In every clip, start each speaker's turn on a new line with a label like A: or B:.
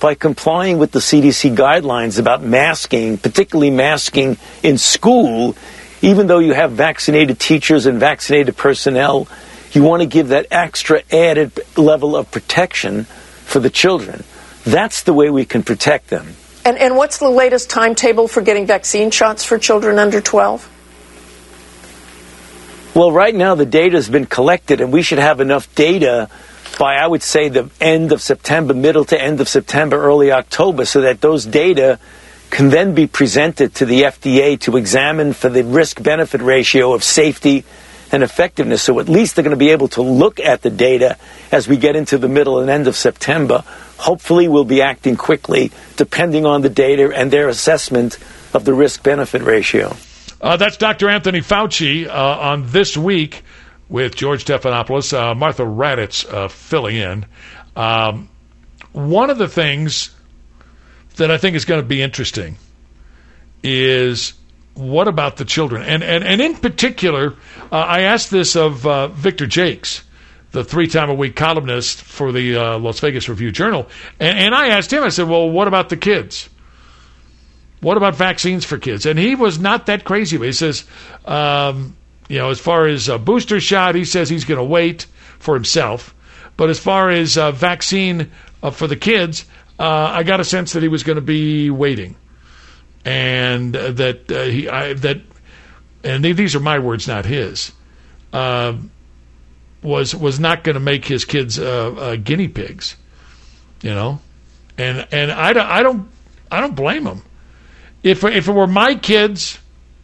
A: by complying with the CDC guidelines about masking, particularly masking in school. Even though you have vaccinated teachers and vaccinated personnel, you want to give that extra added level of protection for the children. That's the way we can protect them.
B: And what's the latest timetable for getting vaccine shots for children under 12?
A: Well, right now the data has been collected, and we should have enough data by, I would say, the end of September, middle to end of September, early October, so that those data can then be presented to the FDA to examine for the risk-benefit ratio of safety and effectiveness. So at least they're going to be able to look at the data as we get into the middle and end of September. Hopefully we'll be acting quickly, depending on the data and their assessment of the risk-benefit ratio.
C: That's Dr. Anthony Fauci on This Week with George Stephanopoulos, Martha Raddatz filling in. One of the things that I think is going to be interesting is what about the children? And in particular, I asked this of Victor Jakes, the 3-time-a-week columnist for the Las Vegas Review-Journal. And I asked him, I said, well, what about the kids? What about vaccines for kids? And he was not that crazy. He says, as far as a booster shot, he says he's going to wait for himself. But as far as vaccine for the kids, I got a sense that he was going to be waiting. And these are my words, not his, was not going to make his kids guinea pigs, and I don't blame him. If it were my kids,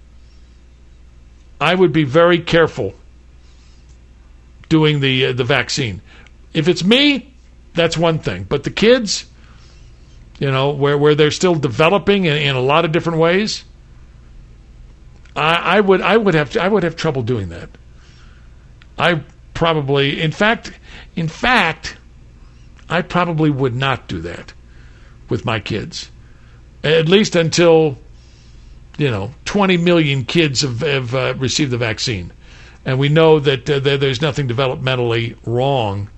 C: I would be very careful doing the vaccine. If it's me, that's one thing, but the kids, where they're still developing in a lot of different ways, I would have trouble doing that. I probably, in fact, I probably would not do that with my kids, at least until 20 million kids have received the vaccine, and we know that there's nothing developmentally wrong.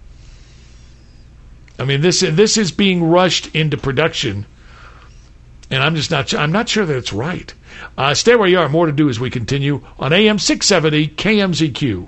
C: I mean, this is being rushed into production, and I'm not sure that it's right. Stay where you are. More to do as we continue on AM 670 KMZQ.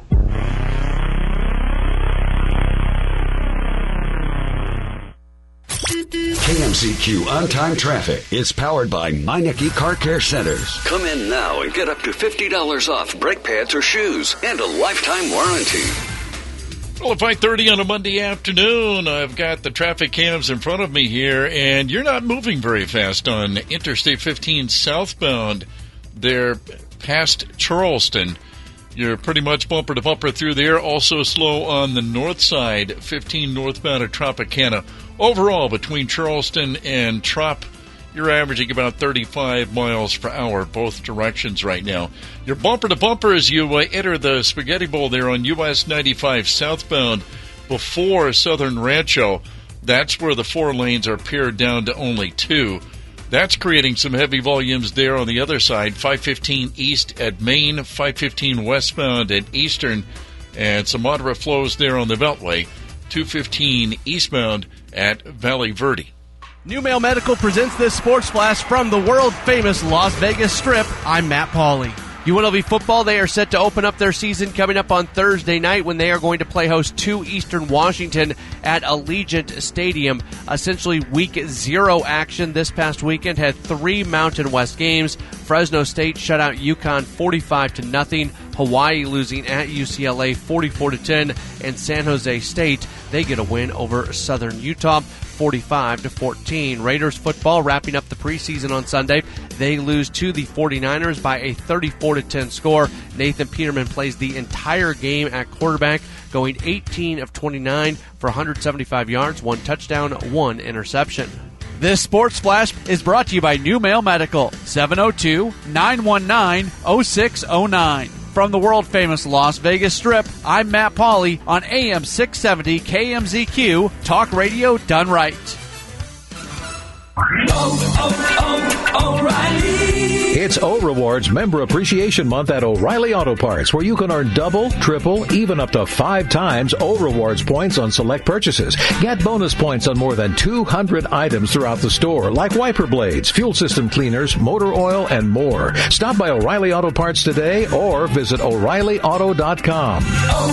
D: KMZQ On-Time Traffic is powered by Meineke Car Care Centers.
E: Come in now and get up to $50 off brake pads or shoes and a lifetime warranty.
F: Well, at 5:30 on a Monday afternoon, I've got the traffic cams in front of me here, and you're not moving very fast on Interstate 15 southbound there past Charleston. You're pretty much bumper to bumper through there. Also slow on the north side, 15 northbound at Tropicana. Overall, between Charleston and Trop, you're averaging about 35 miles per hour both directions right now. You're bumper to bumper as you enter the Spaghetti Bowl there on US 95 southbound before Southern Rancho. That's where the 4 lanes are pared down to only 2. That's creating some heavy volumes there on the other side. 515 east at Main, 515 westbound at Eastern, and some moderate flows there on the Beltway. 215 eastbound at Valley Verde.
G: New Mail Medical presents this Sports Flash from the world-famous Las Vegas Strip. I'm Matt Pauley. UNLV football, they are set to open up their season coming up on Thursday night when they are going to play host to Eastern Washington at Allegiant Stadium. Essentially week 0 action this past weekend had 3 Mountain West games. Fresno State shut out UConn 45-0. Hawaii losing at UCLA 44-10. And San Jose State, they get a win over Southern Utah 45-14. Raiders football wrapping up the preseason on Sunday. They lose to the 49ers by a 34-10 score. Nathan Peterman plays the entire game at quarterback, going 18 of 29 for 175 yards, 1 touchdown, 1 interception. This Sports Flash is brought to you by New Mail Medical, 702-919-0609. From the world-famous Las Vegas Strip, I'm Matt Pauley on AM 670 KMZQ, talk radio done right.
H: It's O-Rewards Member Appreciation Month at O'Reilly Auto Parts, where you can earn double, triple, even up to 5 times O-Rewards points on select purchases. Get bonus points on more than 200 items throughout the store, like wiper blades, fuel system cleaners, motor oil, and more. Stop by O'Reilly Auto Parts today or visit O'ReillyAuto.com.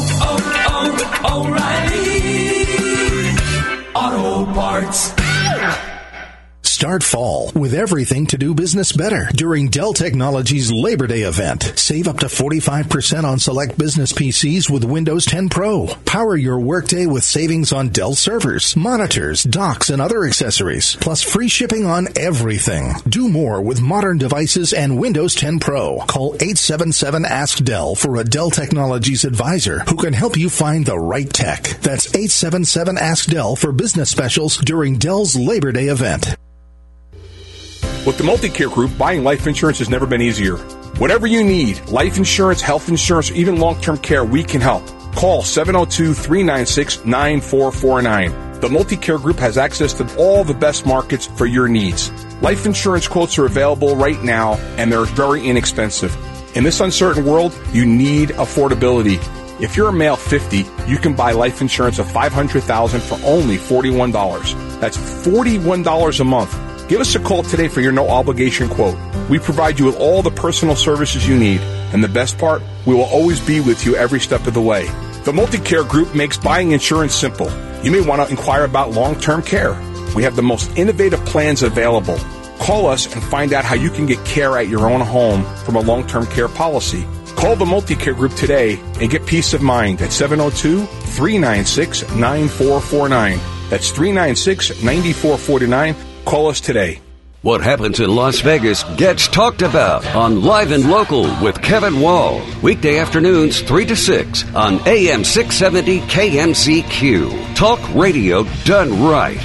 I: O'Reilly Auto Parts.
J: Start fall with everything to do business better during Dell Technologies Labor Day event. Save up to 45% on select business PCs with Windows 10 Pro. Power your workday with savings on Dell servers, monitors, docks, and other accessories. Plus free shipping on everything. Do more with modern devices and Windows 10 Pro. Call 877-ASK-DELL for a Dell Technologies advisor who can help you find the right tech. That's 877-ASK-DELL for business specials during Dell's Labor Day event.
K: With the Multicare Group, buying life insurance has never been easier. Whatever you need, life insurance, health insurance, or even long-term care, we can help. Call 702-396-9449. The Multicare Group has access to all the best markets for your needs. Life insurance quotes are available right now, and they're very inexpensive. In this uncertain world, you need affordability. If you're a male 50, you can buy life insurance of $500,000 for only $41. That's $41 a month. Give us a call today for your no-obligation quote. We provide you with all the personal services you need. And the best part, we will always be with you every step of the way. The Multicare Group makes buying insurance simple. You may want to inquire about long-term care. We have the most innovative plans available. Call us and find out how you can get care at your own home from a long-term care policy. Call the Multicare Group today and get peace of mind at 702-396-9449. That's 396-9449. Call us today.
E: What happens in Las Vegas gets talked about on Live and Local with Kevin Wall. Weekday afternoons 3 to 6 on AM 670 KMCQ. Talk radio done right.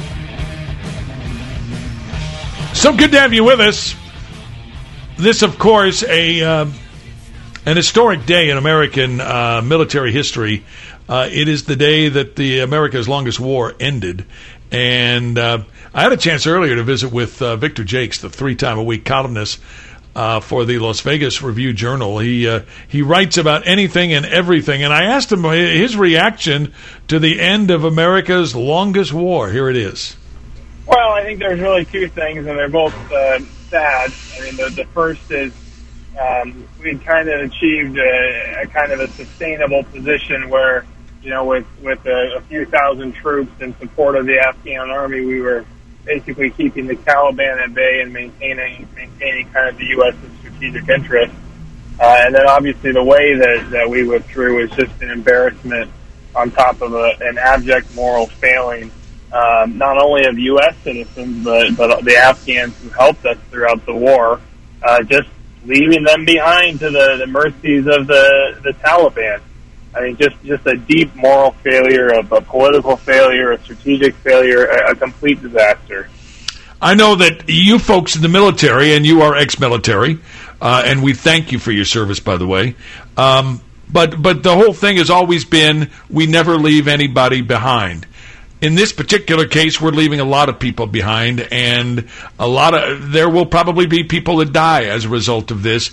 C: So good to have you with us. This, of course, an historic day in American military history. It is the day that America's longest war ended. And I had a chance earlier to visit with Victor Jakes, the 3-time-a-week columnist for the Las Vegas Review-Journal. He writes about anything and everything. And I asked him his reaction to the end of America's longest war. Here it is.
L: Well, I think there's really two things, and they're both sad. I mean, the first is we'd kind of achieved a kind of a sustainable position where, you know, with a few thousand troops in support of the Afghan army, we were basically keeping the Taliban at bay and maintaining kind of the U.S.'s strategic interests. And then obviously the way that we withdrew was just an embarrassment on top of an abject moral failing, not only of U.S. citizens, but the Afghans who helped us throughout the war, just leaving them behind to the mercies of the Taliban. I mean, just a deep moral failure, a political failure, a strategic failure, a complete disaster.
C: I know that you folks in the military, and you are ex-military, and we thank you for your service, by the way. But the whole thing has always been, we never leave anybody behind. In this particular case, we're leaving a lot of people behind, and there will probably be people that die as a result of this.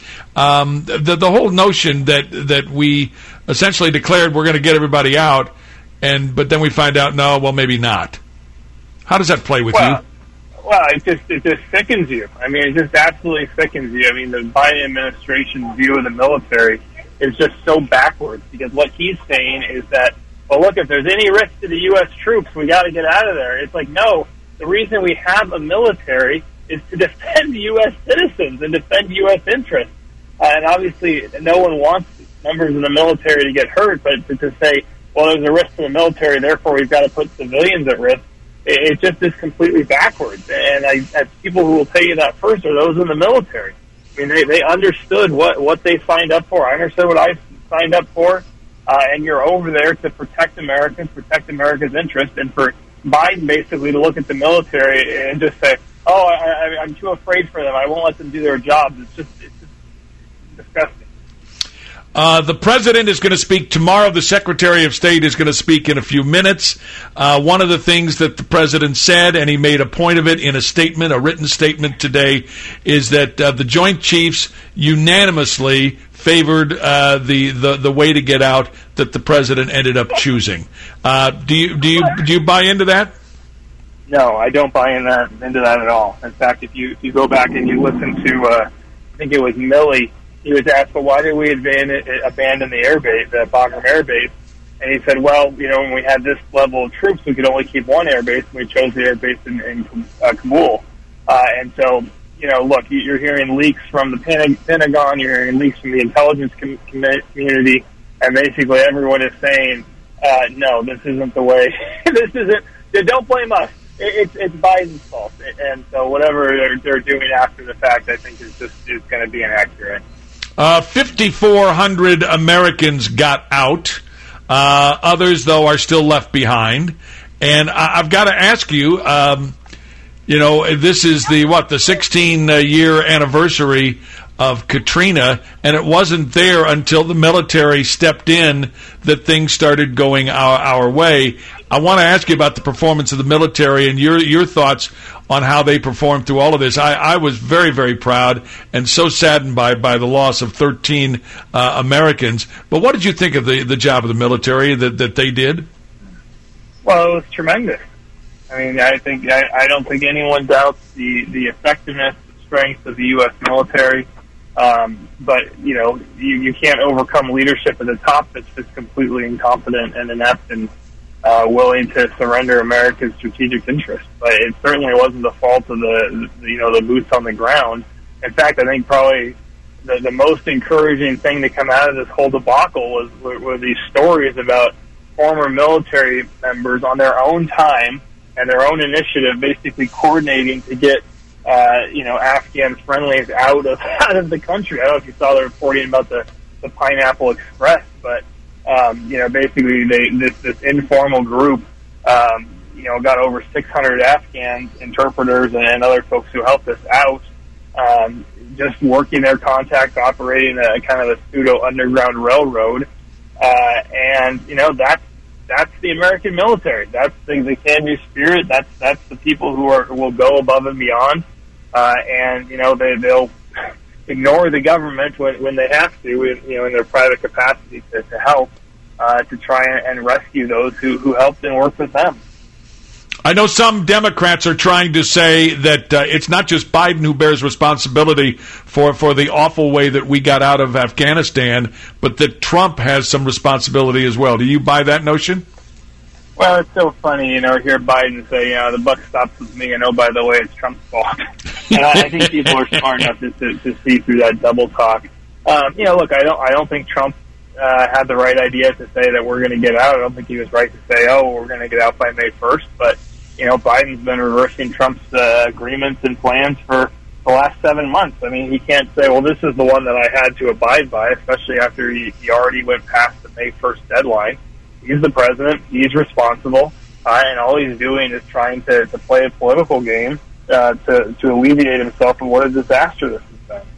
C: The whole notion that we essentially declared we're going to get everybody out, but then we find out, no, well, maybe not. How does that play with you?
L: Well, it just sickens you. I mean, it just absolutely sickens you. I mean, the Biden administration's view of the military is just so backwards, because what he's saying is that, well, look, if there's any risk to the U.S. troops, we got to get out of there. It's like, no, the reason we have a military is to defend U.S. citizens and defend U.S. interests. And obviously, no one wants members of the military to get hurt, but to say, well, there's a risk to the military, therefore we've got to put civilians at risk, it just is completely backwards. And people who will tell you that first are those in the military. I mean, they understood what they signed up for. I understood what I signed up for. And you're over there to protect Americans, protect America's interests, and for Biden basically to look at the military and just say, oh, I'm too afraid for them, I won't let them do their jobs. It's just disgusting.
C: The president is going to speak tomorrow. The Secretary of State is going to speak in a few minutes. One of the things that the president said, and he made a point of it in a written statement today, is that the Joint Chiefs unanimously favored the way to get out that the president ended up choosing. Do you buy into that?
L: No, I don't buy into that at all. In fact, if you go back and you listen to, I think it was Milley, he was asked, well, why did we abandon the airbase, the Bagram Air Base? And he said, well, when we had this level of troops, we could only keep one air base, and we chose the air base in Kabul. And so, look, you're hearing leaks from the Pentagon, you're hearing leaks from the intelligence community, and basically everyone is saying, no, this isn't the way. This isn't. Don't blame us. It's Biden's fault. And so whatever they're doing after the fact, I think is going to be inaccurate.
C: 5,400 Americans got out. Others, though, are still left behind. And I've got to ask you, this is the 16-year anniversary of Katrina, and it wasn't there until the military stepped in that things started going our way. I want to ask you about the performance of the military and your thoughts on how they performed through all of this. I was very, very proud and so saddened by the loss of 13 Americans. But what did you think of the job of the military that they did?
L: Well, it was tremendous. I mean, I don't think anyone doubts the effectiveness, the strength of the U.S. military. But you can't overcome leadership at the top that's just completely incompetent and inept and willing to surrender America's strategic interests. But it certainly wasn't the fault of the boots on the ground. In fact, I think probably the most encouraging thing to come out of this whole debacle were these stories about former military members on their own time and their own initiative, basically coordinating to get Afghan friendlies out of the country. I don't know if you saw the reporting about the Pineapple Express, but basically this informal group got over 600 Afghans, interpreters, and other folks who helped us out, just working their contacts, operating a kind of a pseudo underground railroad, and that's the American military. That's the can-do spirit. That's the people who will go above and beyond. And they'll ignore the government when they have to, in their private capacity to help, to try and rescue those who helped and worked with them.
C: I know some Democrats are trying to say that it's not just Biden who bears responsibility for the awful way that we got out of Afghanistan, but that Trump has some responsibility as well. Do you buy that notion?
L: Well, it's so funny, hear Biden say, the buck stops with me, and oh, by the way, it's Trump's fault. And I think people are smart enough to see through that double talk. Look, I don't think Trump had the right idea to say that we're going to get out. I don't think he was right to say, we're going to get out by May 1st. But, Biden's been reversing Trump's agreements and plans for the last 7 months. I mean, he can't say, well, this is the one that I had to abide by, especially after he already went past the May 1st deadline. He's the president. He's responsible. And all he's doing is trying to play a political game to alleviate himself from what a disaster this has been.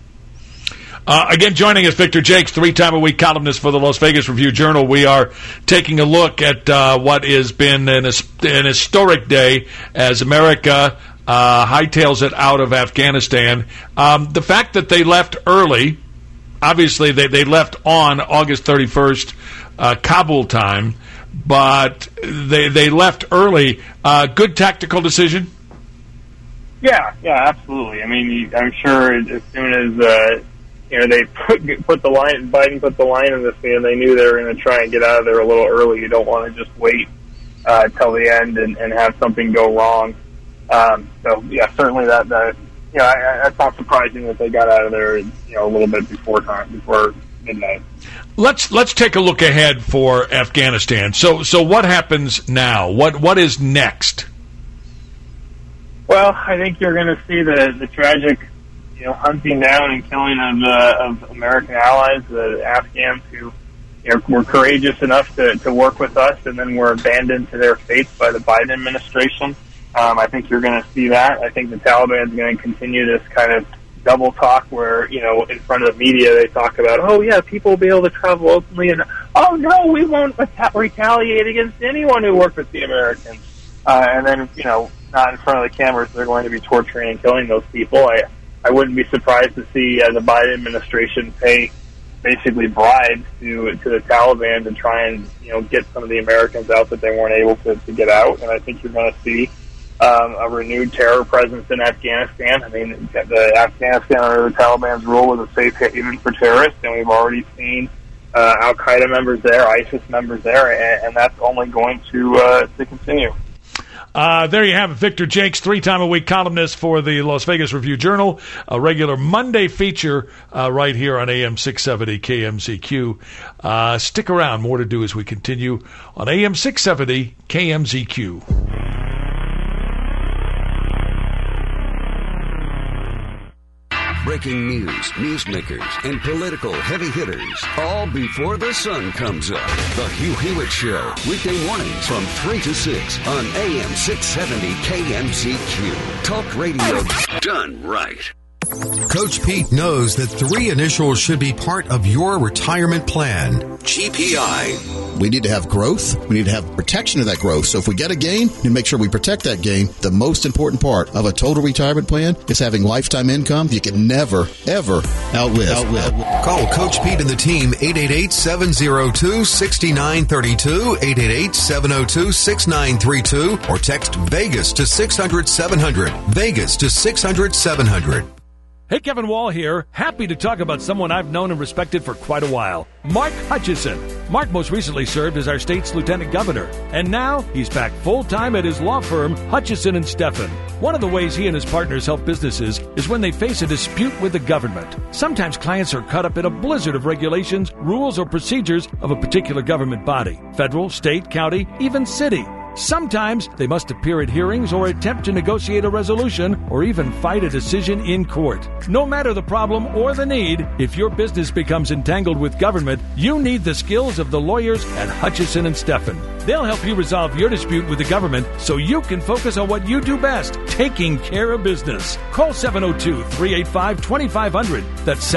C: Again, joining us, Victor Jakes, 3-time-a-week columnist for the Las Vegas Review-Journal. We are taking a look at what has been an historic day as America hightails it out of Afghanistan. The fact that they left early, obviously they left on August 31st, Kabul time, but they left early. Good tactical decision?
L: Yeah, absolutely. I mean, I'm sure as soon as they put the line, Biden put the line in the sand, they knew they were going to try and get out of there a little early. You don't want to just wait till the end and have something go wrong. So yeah, certainly that's not surprising that they got out of there, a little bit before midnight.
C: Let's take a look ahead for Afghanistan. So what happens now? What is next?
L: Well, I think you're going to see the tragic, hunting down and killing of American allies, the Afghans who were courageous enough to work with us, and then were abandoned to their fates by the Biden administration. I think you're going to see that. I think the Taliban is going to continue this kind of double talk where, in front of the media they talk about, oh, yeah, people will be able to travel openly, and, oh, no, we won't retaliate against anyone who worked with the Americans. And then, not in front of the cameras, they're going to be torturing and killing those people. I wouldn't be surprised to see the Biden administration pay basically bribes to the Taliban to try and, get some of the Americans out that they weren't able to get out. And I think you're going to see a renewed terror presence in Afghanistan. I mean, the Afghanistan under the Taliban's rule was a safe haven for terrorists, and we've already seen Al-Qaeda members there, ISIS members there, and that's only going to continue.
C: There you have it. Victor Jakes, 3-time-a-week columnist for the Las Vegas Review-Journal, a regular Monday feature right here on AM 670 KMZQ. Stick around. More to do as we continue on AM 670 KMZQ.
E: Breaking news, newsmakers, and political heavy hitters, all before the sun comes up. The Hugh Hewitt Show, weekday mornings from 3 to 6 on AM 670 KMZQ. Talk radio done right.
M: Coach Pete knows that 3 initials should be part of your retirement plan.
N: GPI. We need to have growth. We need to have protection of that growth. So if we get a gain, we make sure we protect that gain. The most important part of a total retirement plan is having lifetime income you can never, ever outlive.
M: Call Coach Pete and the team 888-702-6932, 888-702-6932, or text Vegas to 600-700. Vegas to 600-700.
O: Hey, Kevin Wall here. Happy to talk about someone I've known and respected for quite a while. Mark Hutchison. Mark most recently served as our state's lieutenant governor, and now he's back full-time at his law firm, Hutchison & Steffen. One of the ways he and his partners help businesses is when they face a dispute with the government. Sometimes clients are caught up in a blizzard of regulations, rules, or procedures of a particular government body, federal, state, county, even city. Sometimes they must appear at hearings or attempt to negotiate a resolution or even fight a decision in court. No matter the problem or the need, if your business becomes entangled with government, you need the skills of the lawyers at Hutchison & Steffen. They'll help you resolve your dispute with the government so you can focus on what you do best, taking care of business. Call 702-385-2500. That's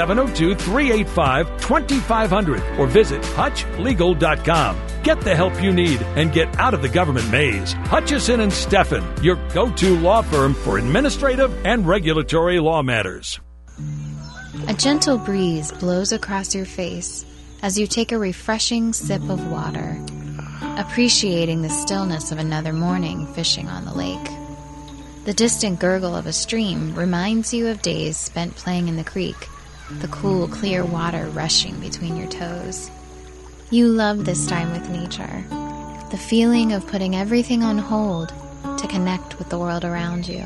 O: 702-385-2500 or visit hutchlegal.com. Get the help you need and get out of the government maze. Hutchison & Steffen, your go-to law firm for administrative and regulatory law matters.
P: A gentle breeze blows across your face as you take a refreshing sip of water, appreciating the stillness of another morning fishing on the lake. The distant gurgle of a stream reminds you of days spent playing in the creek, the cool, clear water rushing between your toes. You love this time with nature, the feeling of putting everything on hold to connect with the world around you.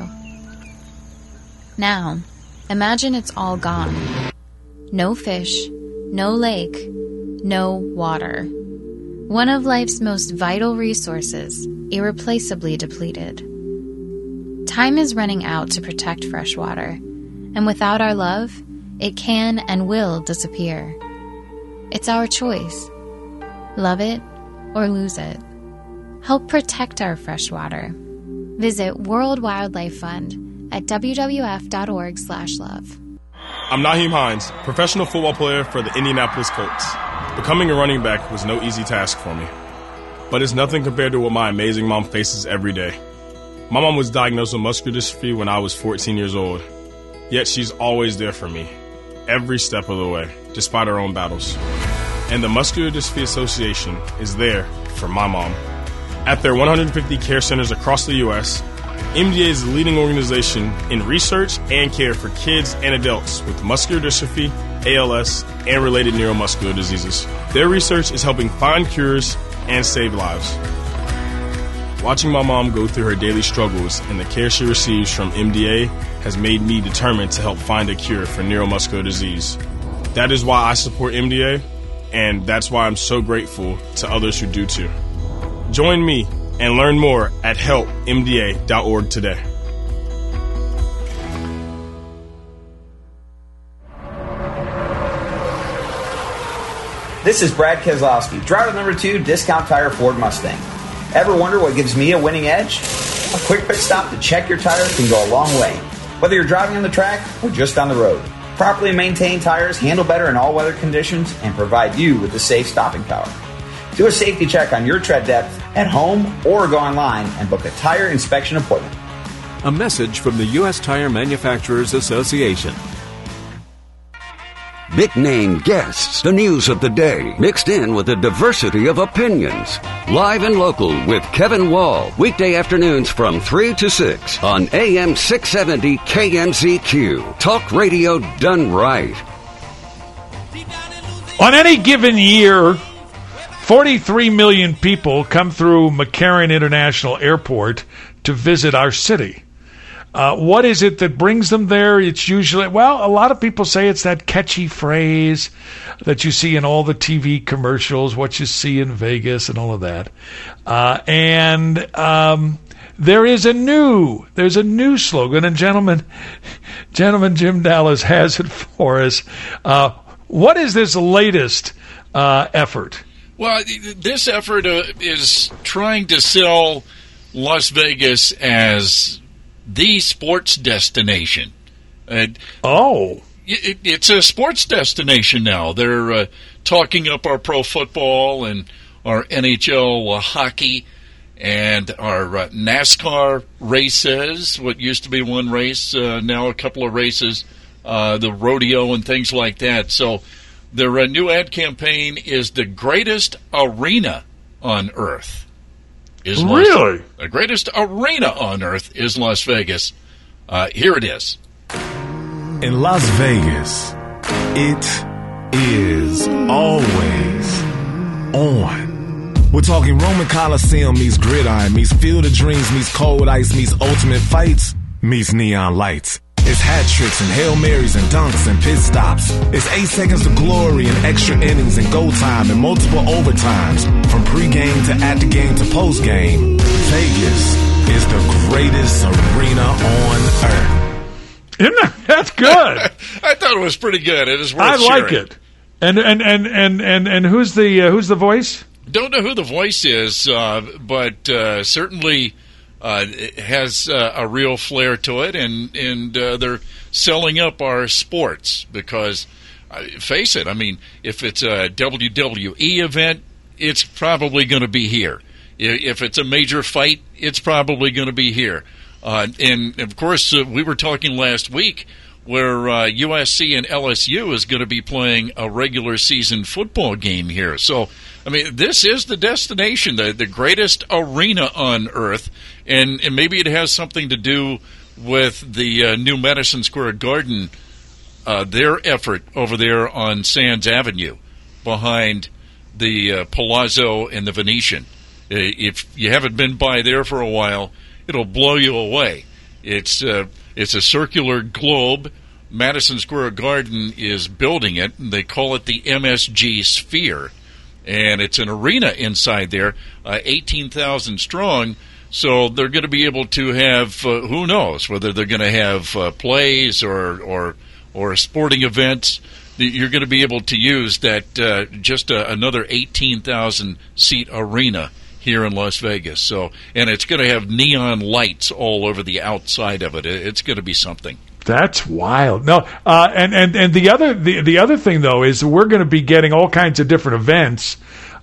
P: Now, imagine it's all gone. No fish, no lake, no water. One of life's most vital resources, irreplaceably depleted. Time is running out to protect fresh water, and without our love, it can and will disappear. It's our choice. Love it or lose it. Help protect our fresh water. Visit World Wildlife Fund at wwf.org/love.
Q: I'm Naheem Hines, professional football player for the Indianapolis Colts. Becoming a running back was no easy task for me, but it's nothing compared to what my amazing mom faces every day. My mom was diagnosed with muscular dystrophy when I was 14 years old, yet she's always there for me, every step of the way, despite her own battles. And the Muscular Dystrophy Association is there for my mom. At their 150 care centers across the U.S., MDA is the leading organization in research and care for kids and adults with muscular dystrophy, ALS, and related neuromuscular diseases. Their research is helping find cures and save lives. Watching my mom go through her daily struggles and the care she receives from MDA has made me determined to help find a cure for neuromuscular disease. That is why I support MDA, and that's why I'm so grateful to others who do too. Join me and learn more at helpmda.org today.
R: This is Brad Keselowski, driver number 2, Discount Tire Ford Mustang. Ever wonder what gives me a winning edge? A quick pit stop to check your tires can go a long way. Whether you're driving on the track or just on the road, properly maintained tires handle better in all weather conditions and provide you with the safe stopping power. Do a safety check on your tread depth at home or go online and book a tire inspection appointment.
S: A message from the U.S. Tire Manufacturers Association.
E: Big name guests, the news of the day, mixed in with a diversity of opinions. Live and local with Kevin Wall, weekday afternoons from 3 to 6 on AM 670 KMZQ. Talk radio done right.
C: On any given year, 43 million people come through McCarran International Airport to visit our city. What is it that brings them there? It's usually, well, a lot of people say it's that catchy phrase that you see in all the TV commercials, what you see in Vegas and all of that. There's a new slogan, and gentleman Jim Dallas has it for us. What is this latest effort?
F: Well, this effort is trying to sell Las Vegas as the sports destination. It's a sports destination now. They're talking up our pro football and our NHL hockey and our NASCAR races, what used to be one race, now a couple of races, the rodeo and things like that. So their new ad campaign is the greatest arena on earth.
C: Really?
F: The greatest arena on earth is Las Vegas. Here it is.
T: In Las Vegas, it is always on. We're talking Roman Coliseum meets Gridiron, meets Field of Dreams, meets Cold Ice, meets Ultimate Fights, meets Neon Lights. It's hat tricks and Hail Marys and dunks and pit stops. It's 8 seconds of glory and extra innings and go time and multiple overtimes. From pregame to at the game to postgame, Vegas is the greatest arena on earth.
C: That's good.
F: I thought it was pretty good. It is worth
C: I
F: sharing.
C: like it. And who's the voice?
F: Don't know who the voice is, but certainly. It has a real flair to it, and they're selling up our sports because, face it, I mean, if it's a WWE event, it's probably going to be here. If it's a major fight, it's probably going to be here. And, of course, we were talking last week where USC and LSU is going to be playing a regular season football game here. So, I mean, this is the destination, the greatest arena on earth, and maybe it has something to do with the new Madison Square Garden, their effort over there on Sands Avenue behind the Palazzo and the Venetian. If you haven't been by there for a while, it'll blow you away. It's a circular globe. Madison Square Garden is building it, and they call it the MSG Sphere. And it's an arena inside there, 18,000 strong. So they're going to be able to have, who knows, whether they're going to have plays or sporting events. You're going to be able to use that just another 18,000 seat arena here in Las Vegas. So, and it's going to have neon lights all over the outside of it. It's going to be something.
C: That's wild. No, and the other thing though is we're going to be getting all kinds of different events.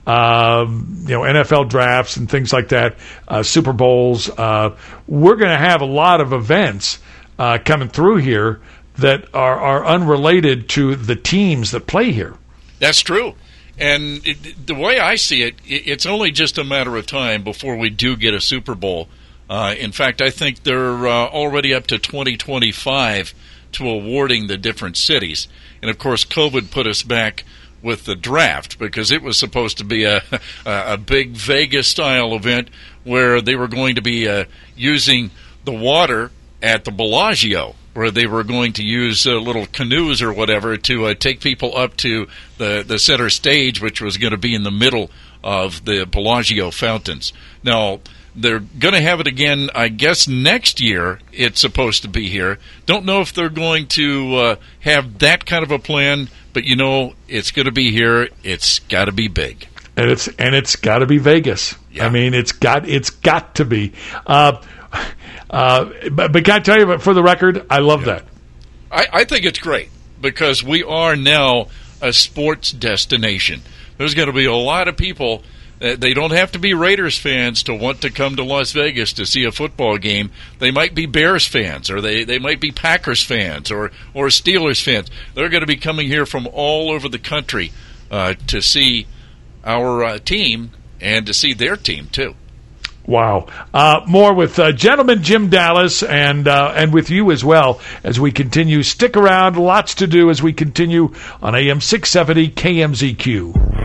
C: NFL drafts and things like that, Super Bowls. We're going to have a lot of events coming through here that are unrelated to the teams that play here.
F: That's true. And the way I see it, it's only just a matter of time before we do get a Super Bowl. In fact, I think they're already up to 2025 to awarding the different cities. And, of course, COVID put us back with the draft because it was supposed to be a big Vegas-style event where they were going to be using the water at the Bellagio, where they were going to use little canoes or whatever to take people up to the center stage, which was going to be in the middle of the Bellagio fountains. Now, they're going to have it again, I guess, next year. It's supposed to be here. Don't know if they're going to have that kind of a plan, but it's going to be here. It's got to be big,
C: and it's got to be Vegas. Yeah. I mean, it's got to be. But can I tell you, for the record, I love that.
F: I think it's great because we are now a sports destination. There's going to be a lot of people. They don't have to be Raiders fans to want to come to Las Vegas to see a football game. They might be Bears fans, or they might be Packers fans, or Steelers fans. They're going to be coming here from all over the country to see our team and to see their team, too.
C: Wow. More with Gentleman Jim Dallas and with you as well as we continue. Stick around. Lots to do as we continue on AM 670 KMZQ.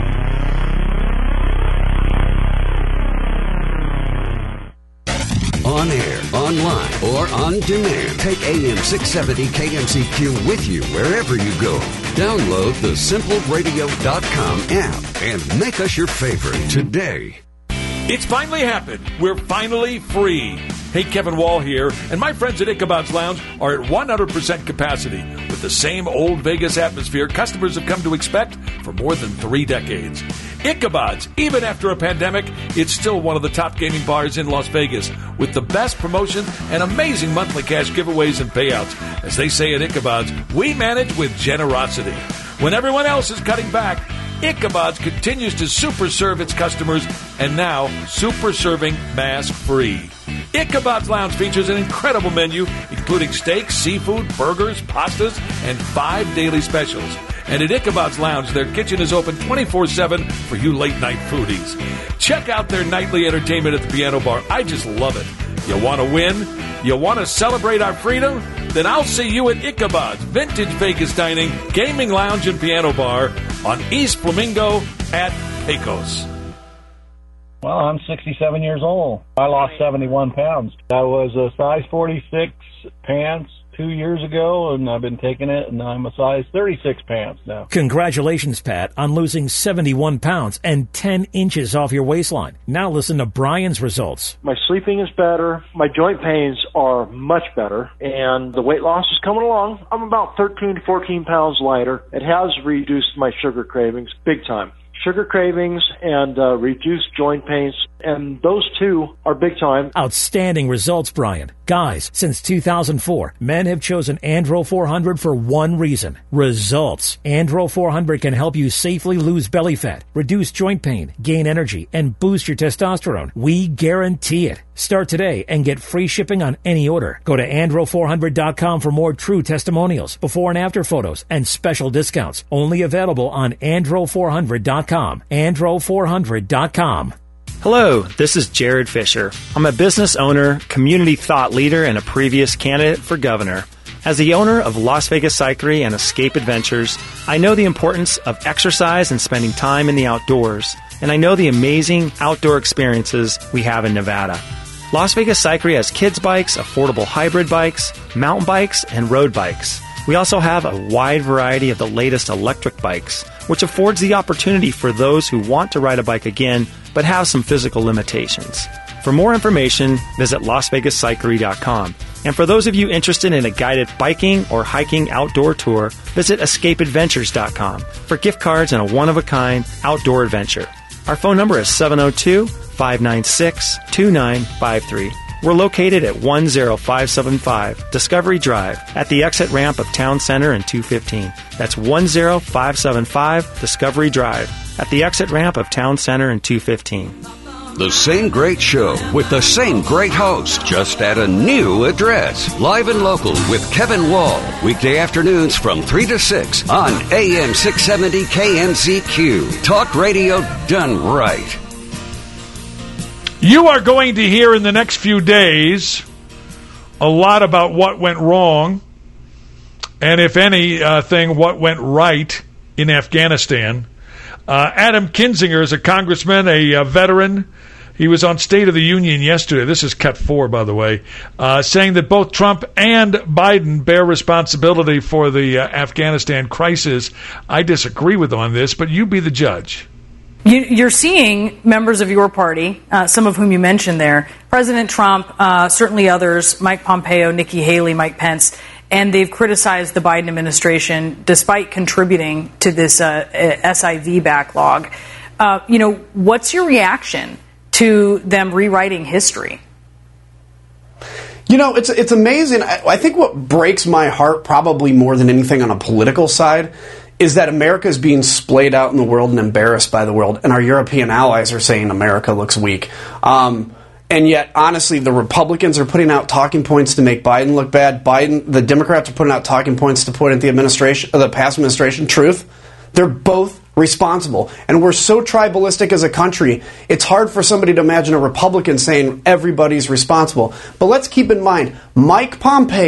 E: On air, online, or on demand. Take AM 670 KMZQ with you wherever you go. Download the SimpleRadio.com app and make us your favorite today.
O: It's finally happened. We're finally free. Hey, Kevin Wall here, and my friends at Ichabod's Lounge are at 100% capacity with the same old Vegas atmosphere customers have come to expect for more than 3 decades. Ichabod's, even after a pandemic, it's still one of the top gaming bars in Las Vegas with the best promotions and amazing monthly cash giveaways and payouts. As they say at Ichabod's, we manage with generosity. When everyone else is cutting back, Ichabod's continues to super serve its customers and now super serving mask free. Ichabod's Lounge features an incredible menu including steaks, seafood, burgers, pastas, and 5 daily specials. And at Ichabod's Lounge, their kitchen is open 24/7 for you late-night foodies. Check out their nightly entertainment at the Piano Bar. I just love it. You want to win? You want to celebrate our freedom? Then I'll see you at Ichabod's Vintage Vegas Dining, Gaming Lounge, and Piano Bar on East Flamingo at Pecos.
U: Well, I'm 67 years old. I lost 71 pounds. I was a size 46 pants 2 years ago, and I've been taking it, and I'm a size 36 pants now.
V: Congratulations, Pat, on losing 71 pounds and 10 inches off your waistline. Now listen to Brian's results.
W: My sleeping is better. My joint pains are much better, and the weight loss is coming along. I'm about 13 to 14 pounds lighter. It has reduced my sugar cravings big time. Sugar cravings and reduced joint pains, and those two are big time.
V: Outstanding results, Brian. Guys, since 2004, men have chosen Andro 400 for one reason: results. Andro 400 can help you safely lose belly fat, reduce joint pain, gain energy, and boost your testosterone. We guarantee it. Start today and get free shipping on any order. Go to andro400.com for more true testimonials, before and after photos, and special discounts. Only available on andro400.com. andro400.com.
X: Hello, this is Jared Fisher. I'm a business owner, community thought leader, and a previous candidate for governor. As the owner of Las Vegas Cyclery and Escape Adventures, I know the importance of exercise and spending time in the outdoors, and I know the amazing outdoor experiences we have in Nevada. Las Vegas Cyclery has kids bikes, affordable hybrid bikes, mountain bikes, and road bikes. We also have a wide variety of the latest electric bikes, which affords the opportunity for those who want to ride a bike again but have some physical limitations. For more information, visit LasVegasCyclery.com. And for those of you interested in a guided biking or hiking outdoor tour, visit EscapeAdventures.com for gift cards and a one-of-a-kind outdoor adventure. Our phone number is 702-596-2953. We're located at 10575 Discovery Drive at the exit ramp of Town Center and 215. That's 10575 Discovery Drive at the exit ramp of Town Center and 215.
E: The same great show with the same great host, just at a new address. Live and local with Kevin Wall. Weekday afternoons from 3 to 6 on AM 670 KMZQ. Talk radio done right.
C: You are going to hear in the next few days a lot about what went wrong and, if anything, what went right in Afghanistan. Adam Kinzinger is a congressman, a veteran. He was on State of the Union yesterday. This is cut 4, by the way, saying that both Trump and Biden bear responsibility for the Afghanistan crisis. I disagree with him on this, but you be the judge.
Y: You're seeing members of your party, some of whom you mentioned there, President Trump, certainly others, Mike Pompeo, Nikki Haley, Mike Pence, and they've criticized the Biden administration despite contributing to this SIV backlog. What's your reaction to them rewriting history?
A: You know, it's amazing. I think what breaks my heart probably more than anything on a political side is that America is being splayed out in the world and embarrassed by the world, and our European allies are saying America looks weak. And yet, honestly, the Republicans are putting out talking points to make Biden look bad. The Democrats are putting out talking points to put into the past administration. Truth, they're both responsible. And we're so tribalistic as a country, it's hard for somebody to imagine a Republican saying everybody's responsible. But let's keep in mind, Mike Pompeo